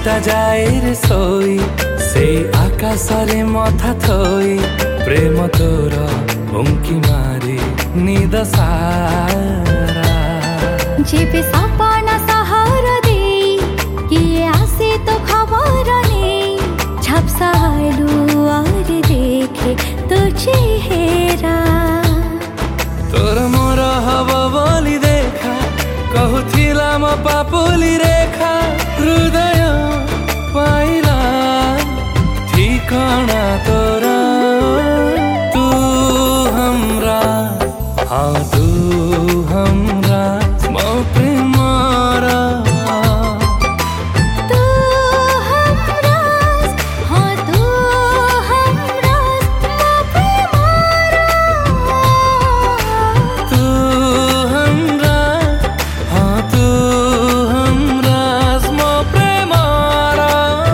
पक्षीटा जाए रे सोई से आकाशरे मथा थोई प्रेम तोर उंकी मारी निद सारा जेबे सपना सहारा दे किए आसे तो खबर नहीं झपसालू और देखे तो चेहरा तोर मोर हब बोली देखा कहूथिला म पापुली रेखा हृदय पाइला ठिकाना तोरा तू हमरा हाँ तू हमरा म प्रेमरा तू हमरा हाँ तू हमरा म प्रेमरा तू हमरा हाँ तू हमरा म प्रेमरा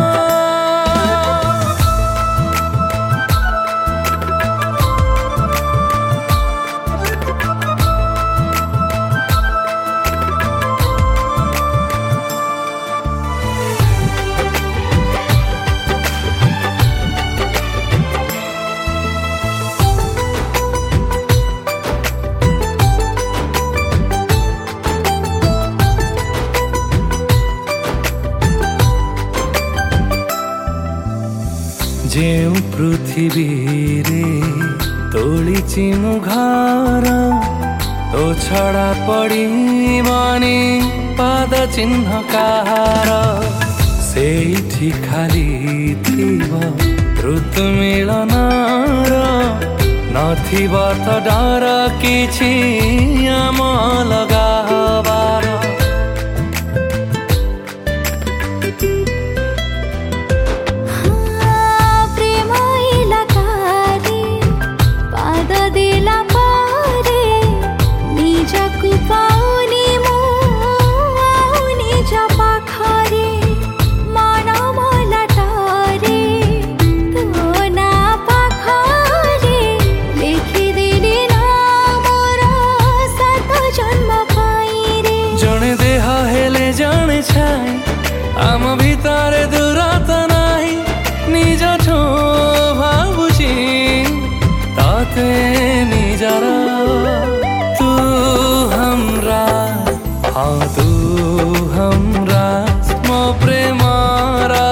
जेउ पृथ्वी रे तोलिछि मु घर तो छड़ा पड़िबनी पाद चिन्ह कार सेठी खाली थिब ऋतु मिलनार नथिब त डर किछि आम लगाबार जने देह हेले जाने छाई आम भितरे दूरता नाही निज ठो भाबुची ताते निजर तू हमरा हाँ तू हमरा म प्रेमरा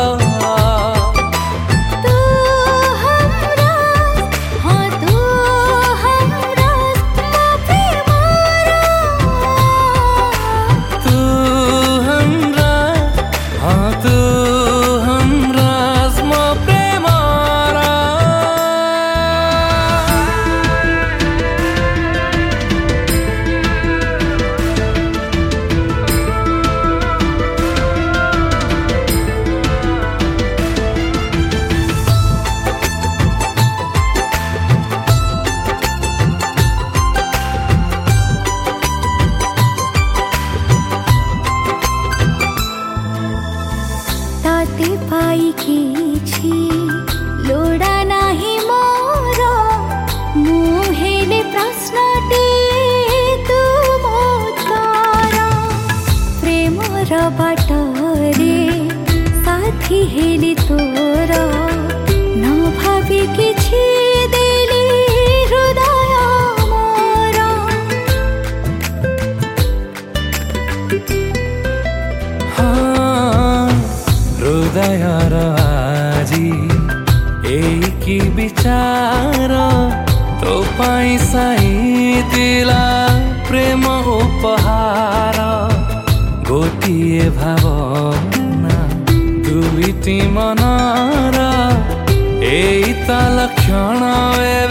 ताते पाई किछि लोड़ा नाही मोर मुहेले प्रश्नटे तू मोत्तर प्रेमर बाटरे साथी हेले तोर न भाबी किछि देली हृदय मोर हृदयर आजी एकी विचार तो पाई साइतिला प्रेम उपहार गोटिए भावना दुईटी मनर एई ता लक्षण